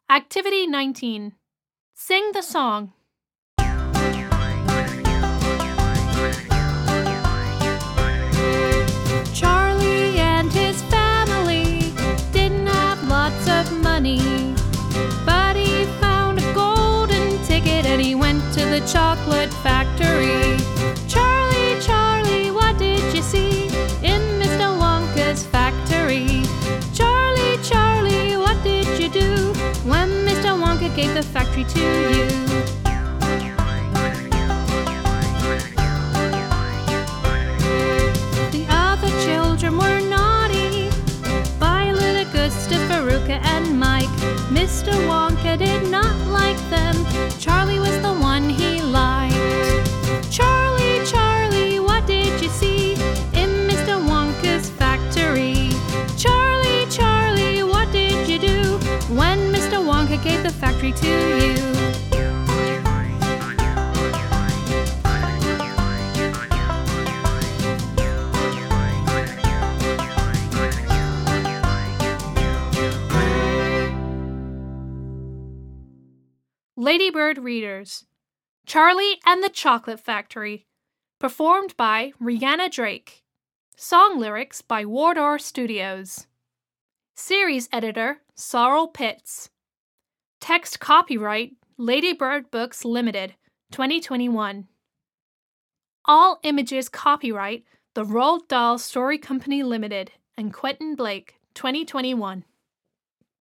Activity 19. Sing the song. Charlie and his family didn't have lots of money, but he found a golden ticket and he went to the chocolate factory. Charlie, Charlie, what did you see in Mr. Wonka's factory? Charlie, Charlie, what did you do when Mr. Wonka gave the factory to you? The other children were naughty, Violet, Augusta, Veruca, and Mike. Mr. Wonka did not like them. Charlie was the one he liked. Charlie, Charlie, what did you see in Mr. Wonka's factory? Charlie, Charlie, what did you do when Mr. Wonka gave the factory to you? Ladybird Readers: Charlie and the Chocolate Factory, performed by Rihanna Drake. Song lyrics by Wardour Studios. Series editor Sorrel Pitts. Text copyright Ladybird Books Limited, 2021. All images copyright the Roald Dahl Story Company Limited and Quentin Blake, 2021.